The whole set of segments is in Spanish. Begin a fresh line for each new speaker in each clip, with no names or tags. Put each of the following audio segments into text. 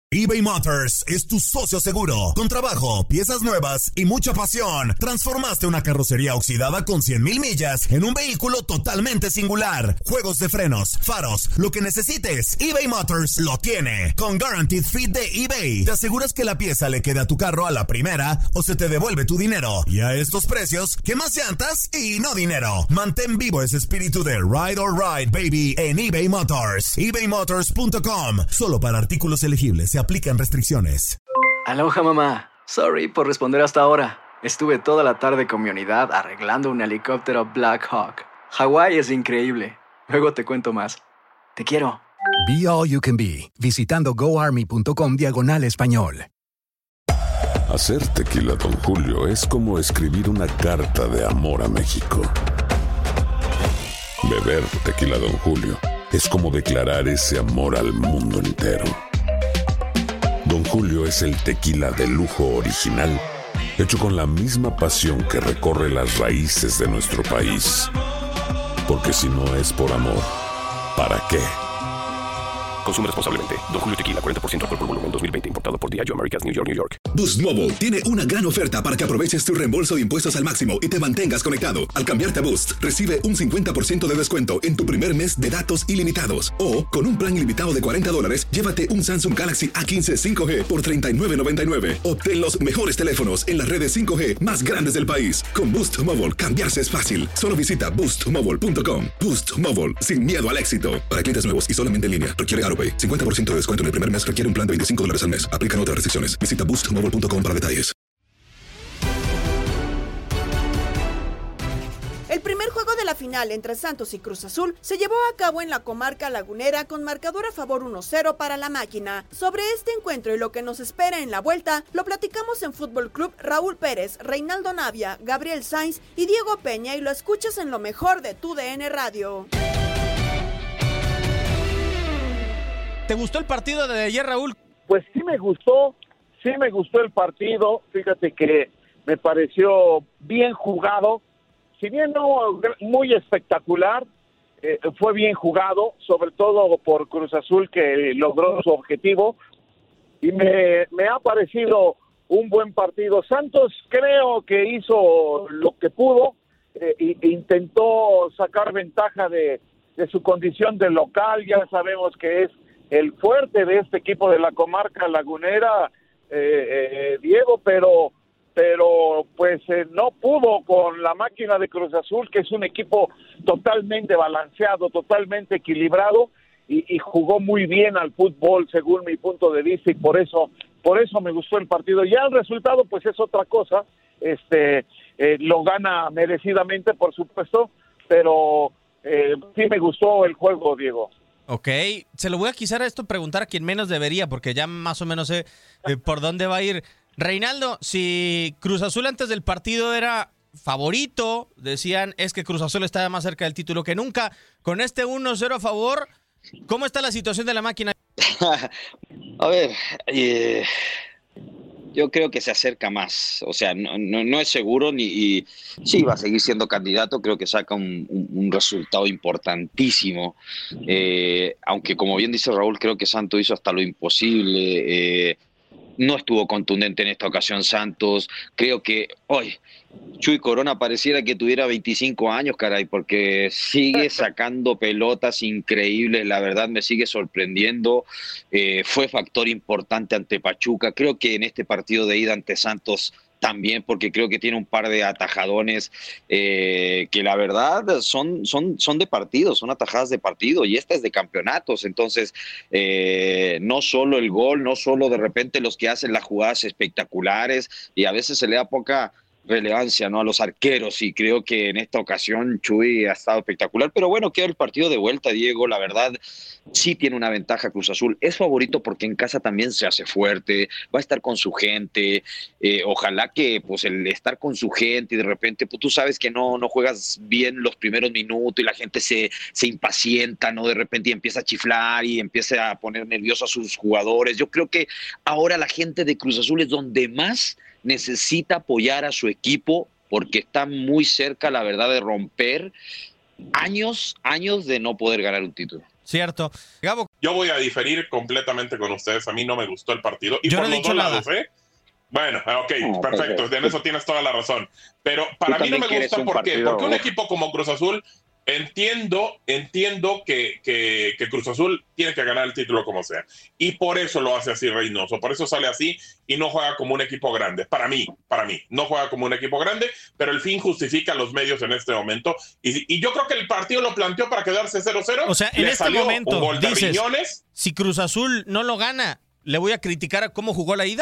eBay Motors es tu socio seguro. Con trabajo, piezas nuevas y mucha pasión, transformaste una carrocería oxidada con 100,000 millas en un vehículo totalmente singular. Juegos de frenos, faros, lo que necesites, eBay Motors lo tiene. Con Guaranteed Fit de eBay, te aseguras que la pieza le quede a tu carro a la primera o se te devuelve tu dinero. Y a estos precios, ¿qué más llantas y no dinero? Mantén vivo ese espíritu de Ride or Ride, baby, en eBay Motors. ebaymotors.com. Solo para artículos elegibles. Se aplican restricciones.
Aloha, mamá. Sorry por responder hasta ahora. Estuve toda la tarde con mi unidad arreglando un helicóptero Black Hawk. Hawái es increíble. Luego te cuento más. Te quiero.
Be All You Can Be, visitando goarmy.com/español.
Hacer tequila Don Julio es como escribir una carta de amor a México. Beber tequila Don Julio es como declarar ese amor al mundo entero. Don Julio es el tequila de lujo original, hecho con la misma pasión que recorre las raíces de nuestro país. Porque si no es por amor, ¿para qué?
Consume responsablemente. Don Julio Tequila, 40% alcohol por volumen, 2020. Importado por Diageo Americas, New York, New York.
Boost Mobile tiene una gran oferta para que aproveches tu reembolso de impuestos al máximo y te mantengas conectado. Al cambiarte a Boost, recibe un 50% de descuento en tu primer mes de datos ilimitados. O, con un plan ilimitado de $40, llévate un Samsung Galaxy A15 5G por $39.99. Obtén los mejores teléfonos en las redes 5G más grandes del país. Con Boost Mobile, cambiarse es fácil. Solo visita boostmobile.com. Boost Mobile, sin miedo al éxito. Para clientes nuevos y solamente en línea, requiere AroPay. 50% de descuento en el primer mes requiere un plan de $25 al mes. Aplican otras restricciones. Visita boostmobile.com para detalles.
El primer juego de la final entre Santos y Cruz Azul se llevó a cabo en la comarca lagunera con marcador a favor 1-0 para la máquina. Sobre este encuentro y lo que nos espera en la vuelta, lo platicamos en Fútbol Club Raúl Pérez, Reinaldo Navia, Gabriel Sainz y Diego Peña, y lo escuchas en lo mejor de tu DN Radio.
¿Te gustó el partido de ayer, Raúl?
Pues sí me gustó el partido. Fíjate que me pareció bien jugado. Si bien no muy espectacular, fue bien jugado, sobre todo por Cruz Azul, que logró su objetivo. Y me ha parecido un buen partido. Santos creo que hizo lo que pudo, e intentó sacar ventaja de su condición de local. Ya sabemos que es el fuerte de este equipo de la comarca lagunera, Diego, pero pues no pudo con la máquina de Cruz Azul, que es un equipo totalmente balanceado, totalmente equilibrado, y jugó muy bien al fútbol según mi punto de vista, y por eso me gustó el partido. Ya el resultado pues es otra cosa, lo gana merecidamente, por supuesto, pero sí me gustó el juego, Diego.
Ok, se lo voy a quizás preguntar a quien menos debería, porque ya más o menos sé por dónde va a ir. Reinaldo, si Cruz Azul antes del partido era favorito, decían es que Cruz Azul estaba más cerca del título que nunca. Con este 1-0 a favor, ¿cómo está la situación de la máquina?
A ver, yo creo que se acerca más, o sea, no es seguro y sí va a seguir siendo candidato, creo que saca un resultado importantísimo, aunque como bien dice Raúl, creo que Santos hizo hasta lo imposible, no estuvo contundente en esta ocasión Santos, creo que hoy Chuy Corona pareciera que tuviera 25 años, caray, porque sigue sacando pelotas increíbles, la verdad me sigue sorprendiendo, fue factor importante ante Pachuca, creo que en este partido de ida ante Santos también, porque creo que tiene un par de atajadones que la verdad son de partido, son atajadas de partido, y esta es de campeonatos, entonces no solo el gol, no solo de repente los que hacen las jugadas espectaculares, y a veces se le da poca relevancia, ¿no?, a los arqueros, y creo que en esta ocasión Chuy ha estado espectacular, pero bueno, queda el partido de vuelta, Diego, la verdad sí tiene una ventaja Cruz Azul, es favorito porque en casa también se hace fuerte, va a estar con su gente, ojalá que pues el estar con su gente y de repente pues tú sabes que no juegas bien los primeros minutos y la gente se impacienta, ¿no?, de repente y empieza a chiflar y empieza a poner nervioso a sus jugadores. Yo creo que ahora la gente de Cruz Azul es donde más necesita apoyar a su equipo porque está muy cerca, la verdad, de romper años de no poder ganar un título.
Cierto. Gabo.
Yo voy a diferir completamente con ustedes. A mí no me gustó el partido. Y
yo
por
no he
los
dicho
dos
nada.
lados, ¿eh? Bueno, ok, perfecto. En eso tienes toda la razón. Pero para mí no me gusta. ¿Por qué? Porque un equipo como Cruz Azul, entiendo que Cruz Azul tiene que ganar el título como sea. Y por eso lo hace así Reynoso. Por eso sale así y no juega como un equipo grande. Para mí, no juega como un equipo grande, pero el fin justifica los medios en este momento. Y yo creo que el partido lo planteó para quedarse 0-0.
O sea, en este momento,
un gol de Riñones.
Si Cruz Azul no lo gana, ¿le voy a criticar a cómo jugó la ida?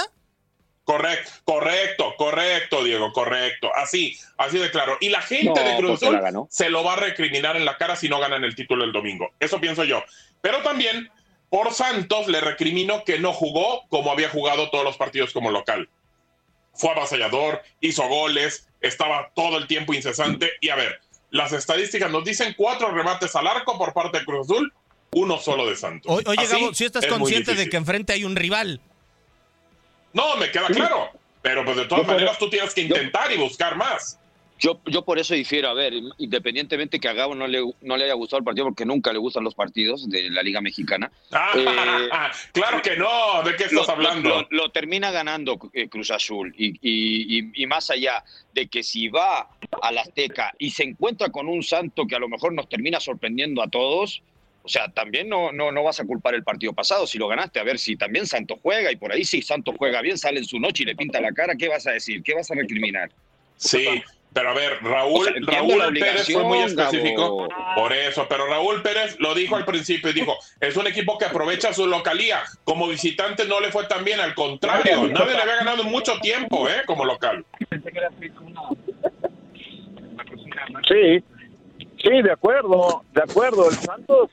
Correcto, Diego, correcto. Así de claro. Y la gente de Cruz Azul se lo va a recriminar en la cara si no ganan el título el domingo. Eso pienso yo. Pero también, por Santos, le recrimino que no jugó como había jugado todos los partidos como local. Fue avasallador, hizo goles, estaba todo el tiempo incesante. Y a ver, las estadísticas nos dicen 4 remates al arco por parte de Cruz Azul, 1 solo de Santos.
Oye, Gabo, si estás consciente de que enfrente hay un rival.
No, me queda claro, pero pues de todas maneras tú tienes que intentar y buscar más.
Yo por eso difiero, a ver, independientemente que a Gabo no le haya gustado el partido, porque nunca le gustan los partidos de la Liga Mexicana.
Claro que no, ¿de qué estás hablando?
Lo termina ganando Cruz Azul y más allá de que si va al Azteca y se encuentra con un Santo que a lo mejor nos termina sorprendiendo a todos, o sea, también no vas a culpar el partido pasado si lo ganaste. A ver, si también Santos juega y por ahí si Santos juega bien, sale en su noche y le pinta la cara, ¿qué vas a decir? ¿Qué vas a recriminar?
Sí, pero a ver, Raúl Pérez fue muy específico. Por eso, pero Raúl Pérez lo dijo al principio y dijo, es un equipo que aprovecha su localía. Como visitante no le fue tan bien, al contrario, nadie le había ganado en mucho tiempo, como local.
Sí, de acuerdo. El Santos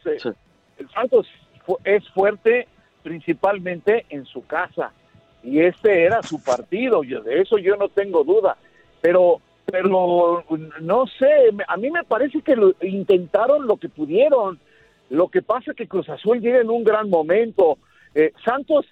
es fuerte principalmente en su casa y este era su partido. De eso yo no tengo duda. Pero no sé, a mí me parece que intentaron lo que pudieron. Lo que pasa es que Cruz Azul llega en un gran momento. Santos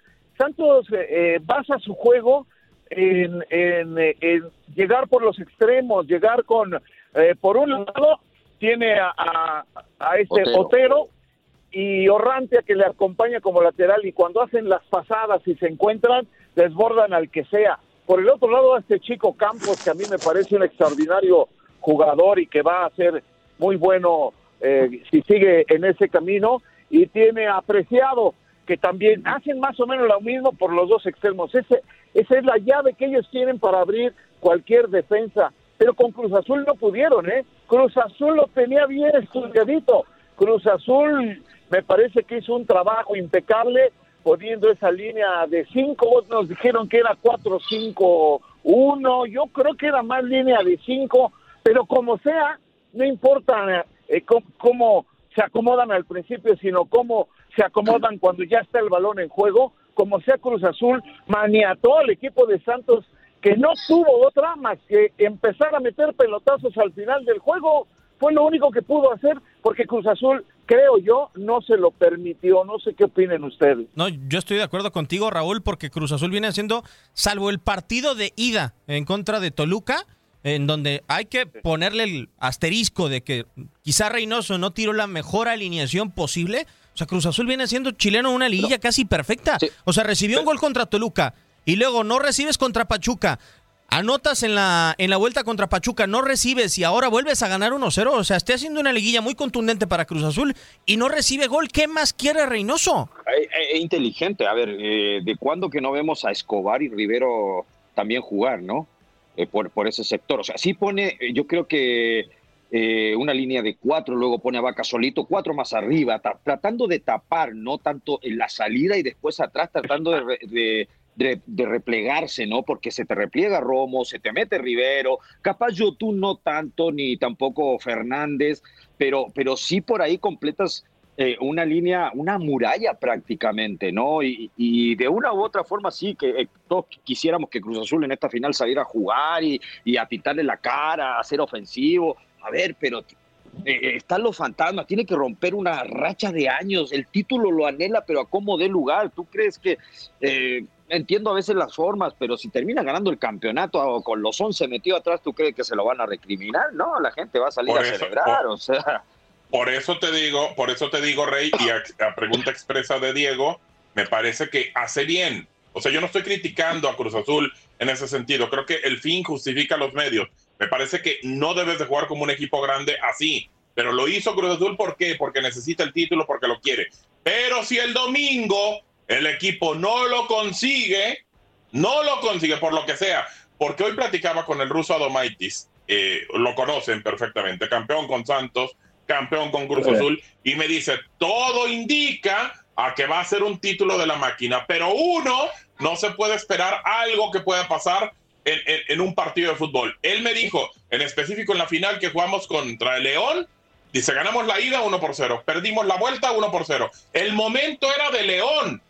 basa su juego en llegar por los extremos, llegar con por un lado tiene a este Otero y Orrantia que le acompaña como lateral, y cuando hacen las pasadas y se encuentran, desbordan al que sea. Por el otro lado, a este chico Campos, que a mí me parece un extraordinario jugador y que va a ser muy bueno si sigue en ese camino, y tiene a Preciado, que también hacen más o menos lo mismo por los dos extremos. Esa es la llave que ellos tienen para abrir cualquier defensa. Pero con Cruz Azul no pudieron, Cruz Azul lo tenía bien estudiadito. Cruz Azul me parece que hizo un trabajo impecable poniendo esa línea de 5. Nos dijeron que era 4-5-1. Yo creo que era más línea de 5. Pero como sea, no importa cómo se acomodan al principio, sino cómo se acomodan cuando ya está el balón en juego. Como sea, Cruz Azul maniató al equipo de Santos, que no tuvo otra más que empezar a meter pelotazos al final del juego. Fue lo único que pudo hacer, porque Cruz Azul, creo yo, no se lo permitió. No sé qué opinen ustedes.
No, yo estoy de acuerdo contigo, Raúl, porque Cruz Azul viene haciendo, salvo el partido de ida en contra de Toluca, en donde hay que ponerle el asterisco de que quizá Reynoso no tiró la mejor alineación posible. O sea, Cruz Azul viene haciendo chileno una liguilla casi perfecta. Sí. O sea, recibió un gol contra Toluca y luego no recibes contra Pachuca. Anotas en la vuelta contra Pachuca, no recibes y ahora vuelves a ganar 1-0. O sea, está haciendo una liguilla muy contundente para Cruz Azul y no recibe gol. ¿Qué más quiere Reynoso?
Es inteligente. A ver, ¿de cuándo que no vemos a Escobar y Rivero también jugar, no? Por ese sector. O sea, sí pone, yo creo que una línea de 4, luego pone a Vaca solito, 4 más arriba, tratando de tapar, no tanto en la salida y después atrás, tratando de replegarse, ¿no? Porque se te repliega Romo, se te mete Rivero, capaz Yotún no tanto, ni tampoco Fernández, pero sí por ahí completas una línea, una muralla prácticamente, ¿no? Y de una u otra forma sí, que todos quisiéramos que Cruz Azul en esta final saliera a jugar y a pintarle la cara, a ser ofensivo. A ver, pero están los fantasmas, tiene que romper una racha de años, el título lo anhela, pero a cómo dé lugar. ¿Tú crees que entiendo a veces las formas, pero si termina ganando el campeonato con los 11 metidos atrás, ¿tú crees que se lo van a recriminar? No, la gente va a salir a celebrar, o sea.
Por eso te digo, Rey, y a pregunta expresa de Diego, me parece que hace bien. O sea, yo no estoy criticando a Cruz Azul en ese sentido. Creo que el fin justifica los medios. Me parece que no debes de jugar como un equipo grande así. Pero lo hizo Cruz Azul, ¿por qué? Porque necesita el título, porque lo quiere. Pero si el domingo el equipo no lo consigue por lo que sea, porque hoy platicaba con el ruso Adomaitis, lo conocen perfectamente, campeón con Santos, campeón con Cruz Azul, y me dice, todo indica a que va a ser un título de la máquina, pero uno no se puede esperar algo que pueda pasar en un partido de fútbol. Él me dijo, en específico en la final que jugamos contra el León, dice, ganamos la ida 1-0, perdimos la vuelta 1-0. El momento era de León,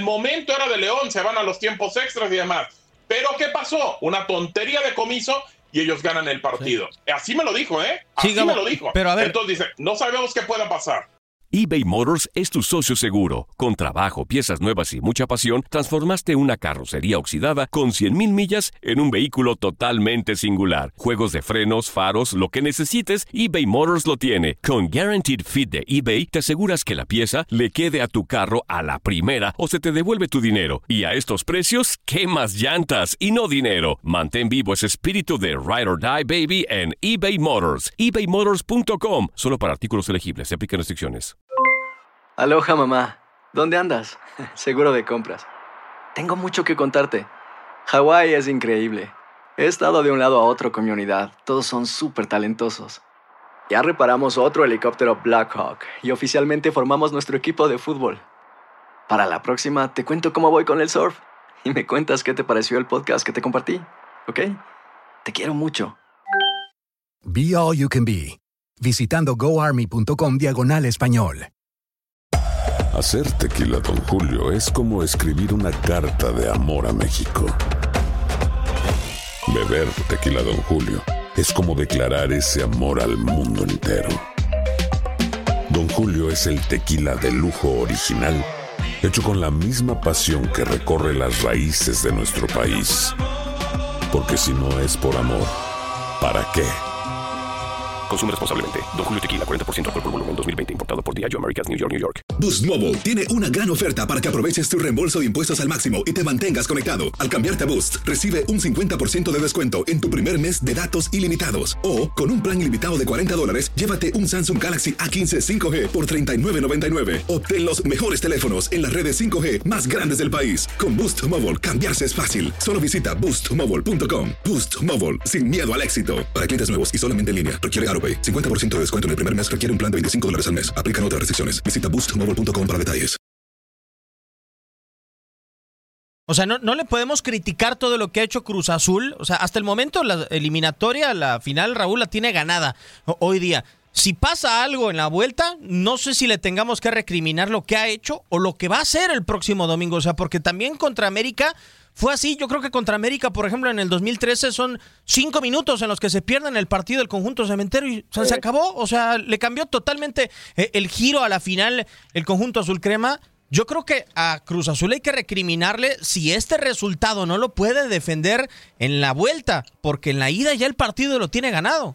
se van a los tiempos extras y demás. Pero ¿qué pasó? Una tontería de comiso y ellos ganan el partido. Sí. Así me lo dijo, ¿eh? Así me lo dijo.
Pero a ver.
Entonces dice, no sabemos qué pueda pasar.
eBay Motors es tu socio seguro. Con trabajo, piezas nuevas y mucha pasión, transformaste una carrocería oxidada con 100,000 millas en un vehículo totalmente singular. Juegos de frenos, faros, lo que necesites, eBay Motors lo tiene. Con Guaranteed Fit de eBay, te aseguras que la pieza le quede a tu carro a la primera o se te devuelve tu dinero. Y a estos precios, ¿qué más llantas y no dinero? Mantén vivo ese espíritu de Ride or Die, baby, en eBay Motors. ebaymotors.com. Solo para artículos elegibles. Se aplican restricciones.
Aloha, mamá. ¿Dónde andas? Seguro de compras. Tengo mucho que contarte. Hawái es increíble. He estado de un lado a otro con mi unidad. Todos son súper talentosos. Ya reparamos otro helicóptero Black Hawk y oficialmente formamos nuestro equipo de fútbol. Para la próxima te cuento cómo voy con el surf y me cuentas qué te pareció el podcast que te compartí, ¿ok? Te quiero mucho.
Be All You Can Be. Visitando goarmy.com/español.
Hacer tequila Don Julio es como escribir una carta de amor a México. Beber tequila Don Julio es como declarar ese amor al mundo entero. Don Julio es el tequila de lujo original, hecho con la misma pasión que recorre las raíces de nuestro país. Porque si no es por amor, ¿para qué?
Consume responsablemente. Don Julio Tequila, 40% alcohol por volumen, 2020. Importado por Diageo Americas, New York, New York.
Boost Mobile tiene una gran oferta para que aproveches tu reembolso de impuestos al máximo y te mantengas conectado. Al cambiarte a Boost, recibe un 50% de descuento en tu primer mes de datos ilimitados. O, con un plan ilimitado de $40, llévate un Samsung Galaxy A15 5G por $39.99. Obtén los mejores teléfonos en las redes 5G más grandes del país. Con Boost Mobile, cambiarse es fácil. Solo visita boostmobile.com. Boost Mobile, sin miedo al éxito. Para clientes nuevos y solamente en línea, requiere AroPay. 50% de descuento en el primer mes requiere un plan de $25 al mes. Aplican otras restricciones. Visita boostmobile.com para detalles.
O sea, no le podemos criticar todo lo que ha hecho Cruz Azul. O sea, hasta el momento la eliminatoria, la final, Raúl, la tiene ganada hoy día. Si pasa algo en la vuelta, no sé si le tengamos que recriminar lo que ha hecho o lo que va a hacer el próximo domingo. O sea, porque también contra América fue así. Yo creo que contra América, por ejemplo, en el 2013 son 5 minutos en los que se pierden el partido del conjunto cementero y se acabó. O sea, le cambió totalmente el giro a la final el conjunto azul crema. Yo creo que a Cruz Azul hay que recriminarle si este resultado no lo puede defender en la vuelta, porque en la ida ya el partido lo tiene ganado.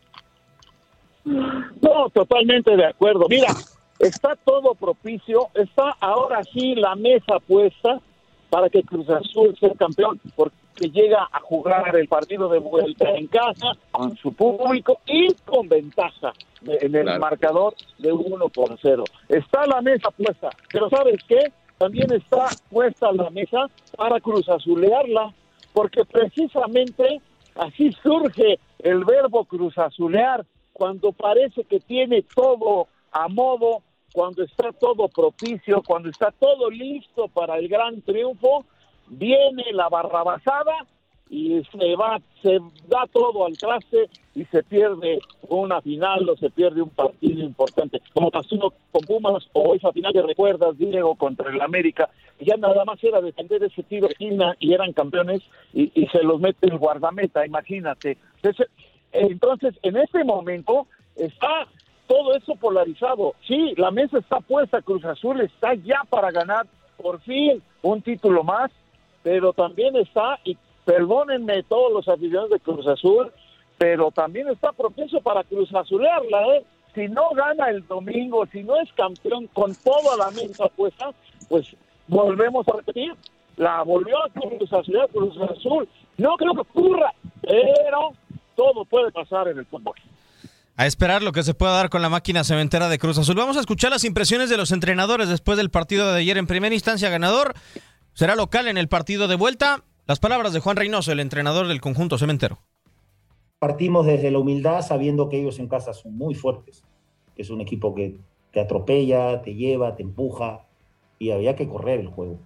No, totalmente de acuerdo. Mira, está todo propicio, está ahora sí la mesa puesta para que Cruz Azul sea campeón, porque llega a jugar el partido de vuelta en casa con su público y con ventaja en el marcador de 1-0. Está la mesa puesta, pero ¿sabes qué? También está puesta la mesa para Cruz Azulearla, porque precisamente así surge el verbo Cruz Azulear, cuando parece que tiene todo a modo, cuando está todo propicio, cuando está todo listo para el gran triunfo, viene la barrabasada y se da todo al traste y se pierde una final o se pierde un partido importante, como pasó con Pumas o esa final que recuerdas, Diego, contra el América. Ya nada más era defender ese tiro de esquina y eran campeones y se los mete el guardameta, imagínate. Entonces, en este momento está todo eso polarizado. Sí, la mesa está puesta, Cruz Azul está ya para ganar por fin un título más, pero también está, y perdónenme todos los aficionados de Cruz Azul, pero también está propenso para Cruz Azulearla, si no gana el domingo, si no es campeón con toda la misma puesta, pues volvemos a repetir, la volvió a Cruz Azul. No creo que ocurra, pero todo puede pasar en el fútbol.
A esperar lo que se pueda dar con la máquina cementera de Cruz Azul. Vamos a escuchar las impresiones de los entrenadores después del partido de ayer. En primera instancia, ganador será local en el partido de vuelta. Las palabras de Juan Reynoso, el entrenador del conjunto cementero.
Partimos desde la humildad, sabiendo que ellos en casa son muy fuertes, que es un equipo que te atropella, te lleva, te empuja, y había que correr el juego.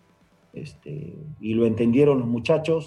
Y lo entendieron los muchachos.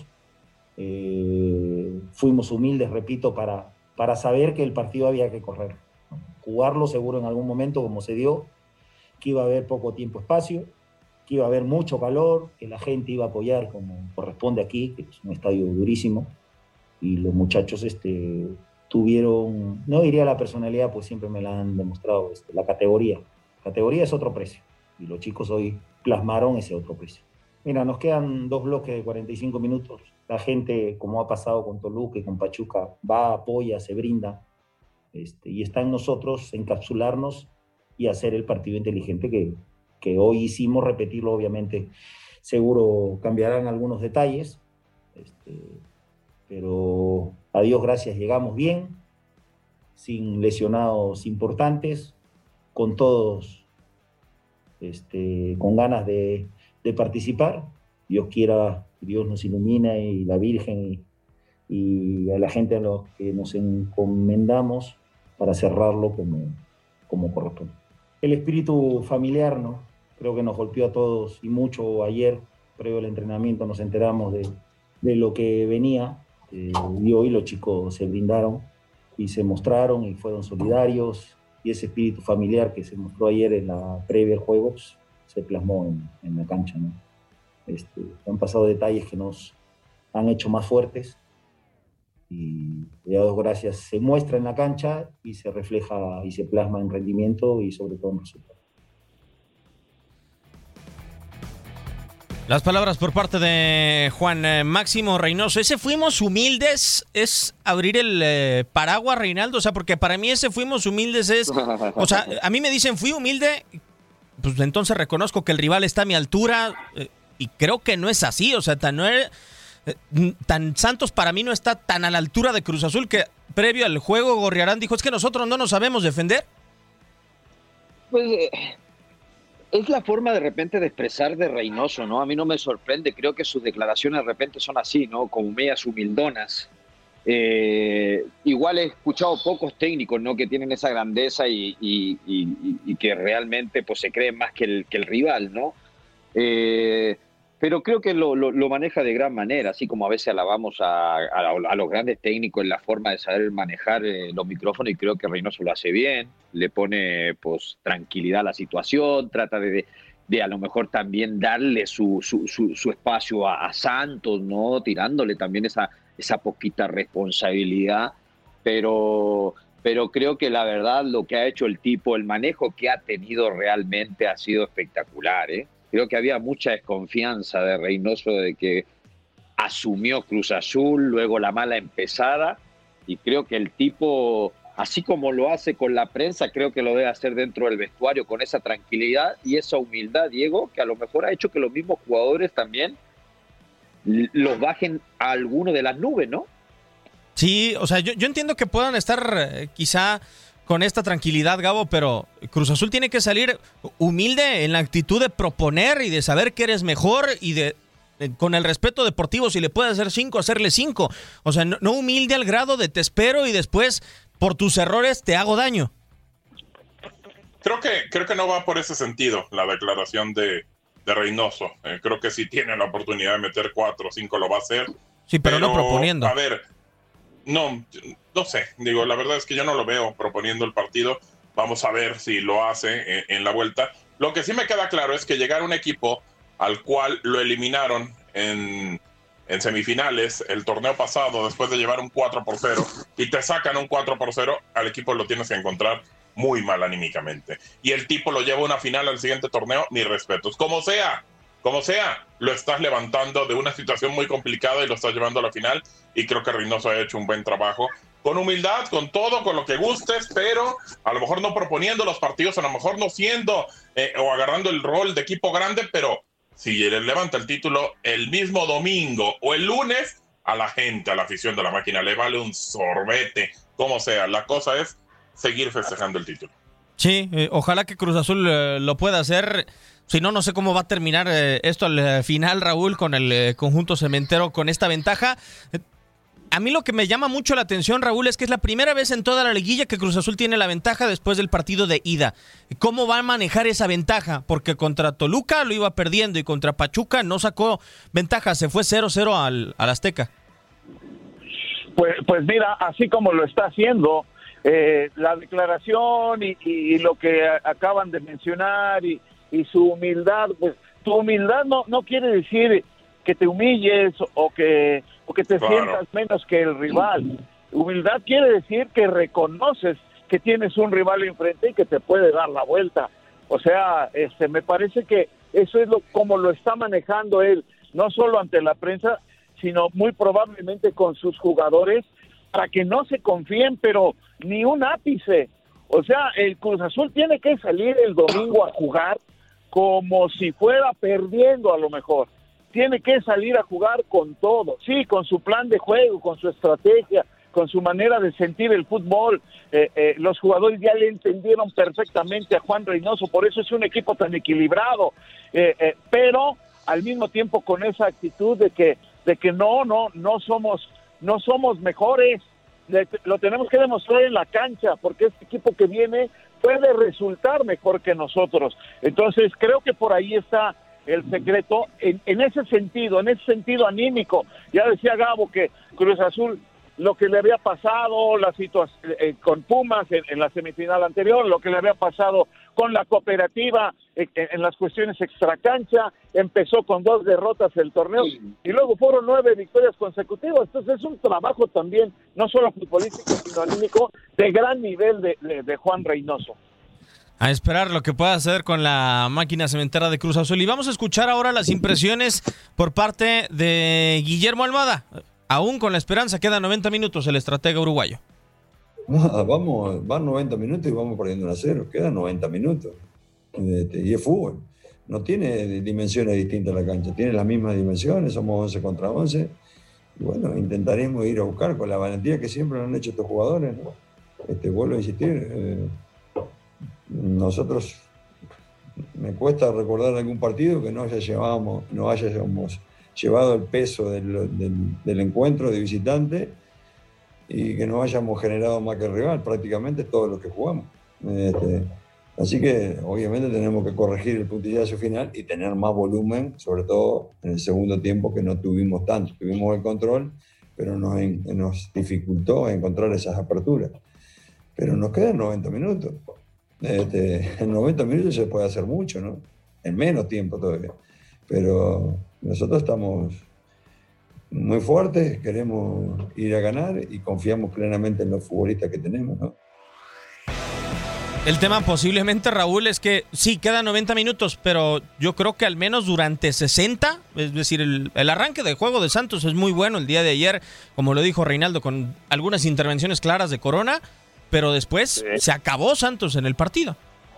Fuimos humildes, repito, para saber que el partido había que correr. Jugarlo seguro en algún momento, como se dio, que iba a haber poco tiempo, espacio, que iba a haber mucho calor, que la gente iba a apoyar como corresponde aquí, que es un estadio durísimo. Y los muchachos tuvieron, no diría la personalidad, pues siempre me la han demostrado, la categoría. La categoría es otro precio, y los chicos hoy plasmaron ese otro precio. Mira, nos quedan 2 bloques de 45 minutos. La gente, como ha pasado con Toluca y con Pachuca, va, apoya, se brinda, y está en nosotros encapsularnos y hacer el partido inteligente que hoy hicimos, repetirlo obviamente. Seguro cambiarán algunos detalles, pero a Dios gracias llegamos bien, sin lesionados importantes, con todos con ganas de participar. Dios quiera, Dios nos ilumina, y la Virgen y a la gente a los que nos encomendamos para cerrarlo como corresponde. El espíritu familiar, ¿no? Creo que nos golpeó a todos y mucho ayer, previo al entrenamiento, nos enteramos de lo que venía. Y hoy los chicos se brindaron y se mostraron y fueron solidarios, y ese espíritu familiar que se mostró ayer en la previa del juego, pues, se plasmó en la cancha, ¿no? Han pasado detalles que nos han hecho más fuertes, y dados gracias se muestra en la cancha y se refleja y se plasma en rendimiento y sobre todo en resultados.
Las palabras por parte de Juan Máximo Reynoso. Ese fuimos humildes es abrir el paraguas, Reinaldo. O sea, porque para mí ese fuimos humildes es... O sea, a mí me dicen fui humilde, pues entonces reconozco que el rival está a mi altura, y creo que no es así. O sea, tan Santos para mí no está tan a la altura de Cruz Azul, que previo al juego Gorriarán dijo, es que nosotros no nos sabemos defender.
Pues... es la forma de repente de expresar de Reynoso, ¿no? A mí no me sorprende, creo que sus declaraciones de repente son así, ¿no? Como medias humildonas. Igual he escuchado pocos técnicos, ¿no? Que tienen esa grandeza y que realmente pues se creen más que el rival, ¿no? Pero creo que lo maneja de gran manera, así como a veces alabamos a los grandes técnicos en la forma de saber manejar los micrófonos, y creo que Reynoso lo hace bien, le pone pues tranquilidad a la situación, trata de a lo mejor también darle su espacio a Santos, ¿no? Tirándole también esa poquita responsabilidad, pero creo que la verdad lo que ha hecho el tipo, el manejo que ha tenido realmente ha sido espectacular, ¿eh? Creo que había mucha desconfianza de Reynoso de que asumió Cruz Azul, luego la mala empezada, y creo que el tipo, así como lo hace con la prensa, creo que lo debe hacer dentro del vestuario con esa tranquilidad y esa humildad, Diego, que a lo mejor ha hecho que los mismos jugadores también los bajen a alguno de las nubes, ¿no?
Sí, o sea, yo entiendo que puedan estar quizá con esta tranquilidad, Gabo, pero Cruz Azul tiene que salir humilde en la actitud de proponer y de saber que eres mejor, y con el respeto deportivo, si le puedes hacer 5, hacerle 5. O sea, no humilde al grado de te espero y después por tus errores te hago daño.
Creo que no va por ese sentido la declaración de Reynoso. Creo que si tiene la oportunidad de meter 4 o 5 lo va a hacer.
Sí, pero no proponiendo.
A ver, no sé. Digo, la verdad es que yo no lo veo proponiendo el partido. Vamos a ver si lo hace en la vuelta. Lo que sí me queda claro es que llegar a un equipo al cual lo eliminaron en semifinales el torneo pasado, después de llevar un 4-0, y te sacan un 4-0, al equipo lo tienes que encontrar muy mal anímicamente. Y el tipo lo lleva a una final al siguiente torneo, mis respetos. Como sea, lo estás levantando de una situación muy complicada y lo estás llevando a la final, y creo que Reynoso ha hecho un buen trabajo con humildad, con todo, con lo que gustes, pero a lo mejor no proponiendo los partidos, a lo mejor no siendo o agarrando el rol de equipo grande, pero si levanta el título el mismo domingo o el lunes, a la gente, a la afición de la Máquina, le vale un sorbete, como sea. La cosa es seguir festejando el título.
Sí, ojalá que Cruz Azul lo pueda hacer. Si no, no sé cómo va a terminar esto al final, Raúl, con el conjunto cementero, con esta ventaja. A mí lo que me llama mucho la atención, Raúl, es que es la primera vez en toda la liguilla que Cruz Azul tiene la ventaja después del partido de ida. ¿Cómo va a manejar esa ventaja? Porque contra Toluca lo iba perdiendo y contra Pachuca no sacó ventaja, se fue 0-0 al Azteca.
Pues mira, así como lo está haciendo, la declaración y lo que acaban de mencionar y su humildad, pues tu humildad no quiere decir que te humilles o que te sientas menos que el rival. Humildad quiere decir que reconoces que tienes un rival enfrente y que te puede dar la vuelta. O sea, me parece que eso es como lo está manejando él, no solo ante la prensa, sino muy probablemente con sus jugadores, para que no se confíen, pero ni un ápice. O sea, el Cruz Azul tiene que salir el domingo a jugar como si fuera perdiendo a lo mejor. Tiene que salir a jugar con todo, sí, con su plan de juego, con su estrategia, con su manera de sentir el fútbol. Los jugadores ya le entendieron perfectamente a Juan Reynoso, por eso es un equipo tan equilibrado, pero al mismo tiempo con esa actitud de que no somos mejores. Lo tenemos que demostrar en la cancha, porque este equipo que viene puede resultar mejor que nosotros. Entonces creo que por ahí está el secreto en ese sentido anímico. Ya decía Gabo que Cruz Azul, lo que le había pasado la situación con Pumas en la semifinal anterior, lo que le había pasado con la Cooperativa en las cuestiones extracancha, empezó con 2 derrotas el torneo y luego fueron 9 victorias consecutivas. Entonces es un trabajo también, no solo futbolístico, sino anímico, de gran nivel de Juan Reynoso.
A esperar lo que pueda hacer con la Máquina Cementera de Cruz Azul. Y vamos a escuchar ahora las impresiones por parte de Guillermo Almada. Aún con la esperanza, quedan 90 minutos el estratega uruguayo.
Van 90 minutos y vamos perdiendo 1-0. Quedan 90 minutos. Y es fútbol. No tiene dimensiones distintas la cancha. Tiene las mismas dimensiones. Somos 11 contra 11. Y bueno, intentaremos ir a buscar con la valentía que siempre han hecho estos jugadores, ¿no? Vuelvo a insistir. Nosotros, me cuesta recordar algún partido que no hayamos llevado el peso del encuentro de visitante y que no hayamos generado más que el rival, prácticamente todos los que jugamos. Así que obviamente tenemos que corregir el puntillazo final y tener más volumen, sobre todo en el segundo tiempo, que no tuvimos tanto. Tuvimos el control, pero nos dificultó encontrar esas aperturas. Pero nos quedan 90 minutos. En 90 minutos se puede hacer mucho, ¿no? En menos tiempo todavía. Pero nosotros estamos muy fuertes, queremos ir a ganar y confiamos plenamente en los futbolistas que tenemos, ¿no?
El tema posiblemente, Raúl, es que sí, quedan 90 minutos, pero yo creo que al menos durante 60, es decir, el arranque del juego de Santos es muy bueno el día de ayer, como lo dijo Reinaldo, con algunas intervenciones claras de Corona, pero después se acabó Santos en el partido.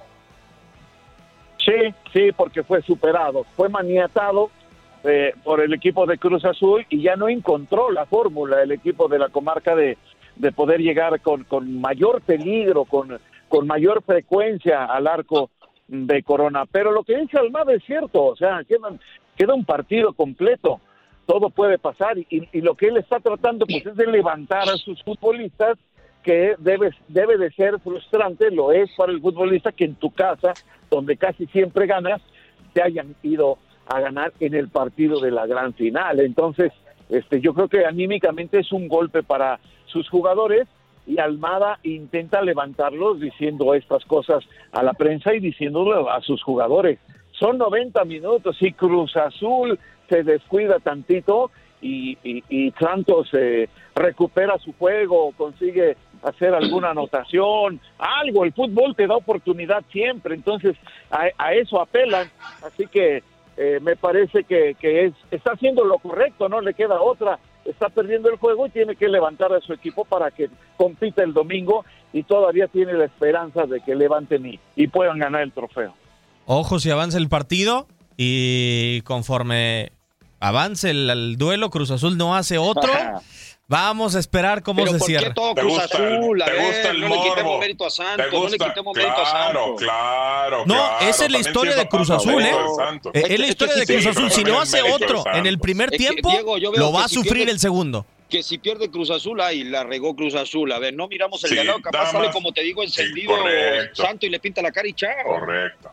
Sí, porque fue superado, fue maniatado por el equipo de Cruz Azul y ya no encontró la fórmula el equipo de la comarca de poder llegar con mayor peligro, con mayor frecuencia al arco de Corona. Pero lo que dice Almada es cierto, o sea, queda un partido completo, todo puede pasar y lo que él está tratando pues es de levantar a sus futbolistas, que debe de ser frustrante, lo es para el futbolista que en tu casa, donde casi siempre ganas, te hayan ido a ganar en el partido de la gran final. Entonces, yo creo que anímicamente es un golpe para sus jugadores y Almada intenta levantarlos diciendo estas cosas a la prensa y diciéndolo a sus jugadores. Son 90 minutos y Cruz Azul se descuida tantito y Santos recupera su juego, consigue hacer alguna anotación, algo. El fútbol te da oportunidad siempre, entonces a eso apelan. Así que me parece que está haciendo lo correcto, no le queda otra. Está perdiendo el juego y tiene que levantar a su equipo para que compita el domingo y todavía tiene la esperanza de que levanten y puedan ganar el trofeo.
Ojo si avanza el partido y conforme avance el duelo, Cruz Azul no hace otro. Vamos a esperar cómo se cierra.
¿Por qué todo Cruz Azul?
¿Te gusta el
no
morbo?
le quitemos mérito a Santos, no le quitemos mérito a Santos.
Claro.
No, esa es la historia de Cruz Azul, ¿eh? Es la historia de Cruz Azul. Si no hace otro en el primer tiempo, lo va a sufrir el segundo.
Que si pierde Cruz Azul, la regó Cruz Azul. A ver, no miramos el ganado, capaz sale, como te digo, encendido Santos y le pinta la cara y chao.
Correcto.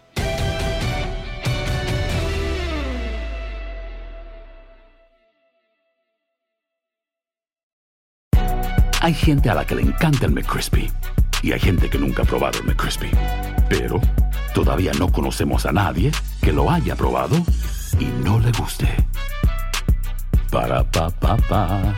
Hay gente a la que le encanta el McCrispy y hay gente que nunca ha probado el McCrispy. Pero todavía no conocemos a nadie que lo haya probado y no le guste. Para pa pa pa.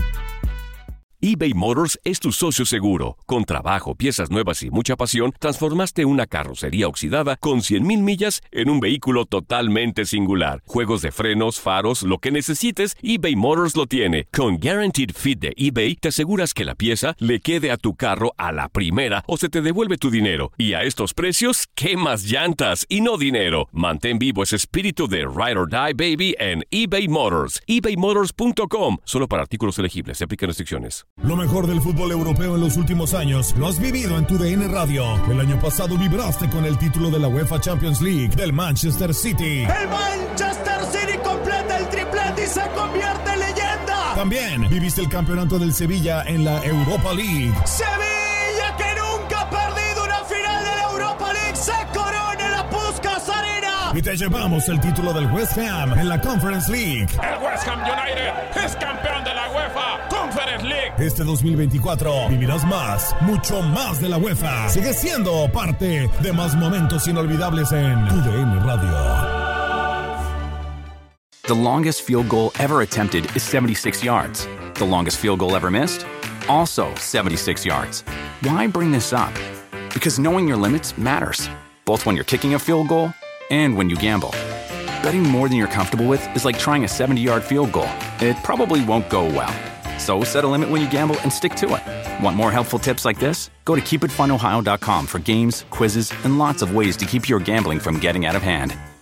eBay Motors es tu socio seguro. Con trabajo, piezas nuevas y mucha pasión, transformaste una carrocería oxidada con 100,000 millas en un vehículo totalmente singular. Juegos de frenos, faros, lo que necesites, eBay Motors lo tiene. Con Guaranteed Fit de eBay, te aseguras que la pieza le quede a tu carro a la primera o se te devuelve tu dinero. Y a estos precios, ¿quemas llantas y no dinero? Mantén vivo ese espíritu de Ride or Die, baby, en eBay Motors. ebaymotors.com. Solo para artículos elegibles. Se aplican restricciones.
Lo mejor del fútbol europeo en los últimos años lo has vivido en tu DN Radio. El año pasado vibraste con el título de la UEFA Champions League del Manchester City.
El Manchester City completa el triplete y se convierte en leyenda.
También viviste el campeonato del Sevilla en la Europa League.
Sevilla, que nunca ha perdido una final de la Europa League, se corona en la Puskás Arena.
Y te llevamos el título del West Ham en la Conference League.
El West Ham United es campeón de la UEFA Conference League.
Este 2024 vivirás más, mucho más de la UEFA. Sigue siendo parte de más momentos inolvidables en tu DN Radio.
The longest field goal ever attempted is 76 yards. The longest field goal ever missed? Also 76 yards. Why bring this up? Because knowing your limits matters, both when you're kicking a field goal and when you gamble. Betting more than you're comfortable with is like trying a 70-yard field goal. It probably won't go well. So set a limit when you gamble and stick to it. Want more helpful tips like this? Go to keepitfunohio.com for games, quizzes, and lots of ways to keep your gambling from getting out of hand.